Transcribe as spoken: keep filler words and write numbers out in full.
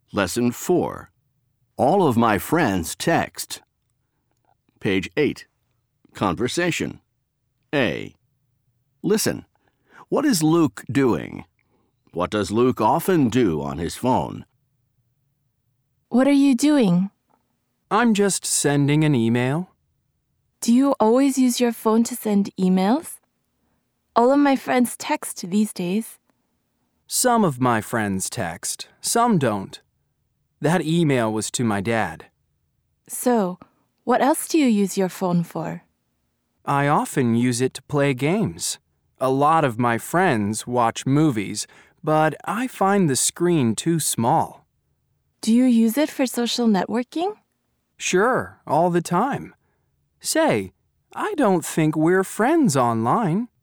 Lesson four. All of my friends text. Page eight. Conversation. A. Listen. What is Luke doing? What does Luke often do on his phone? What are you doing? I'm just sending an email. Do you always use your phone to send emails? All of my friends text these days. Some of my friends text, some don't. That email was to my dad. So, what else do you use your phone for? I often use it to play games. A lot of my friends watch movies, but I find the screen too small. Do you use it for social networking? Sure, all the time. Say, I don't think we're friends online.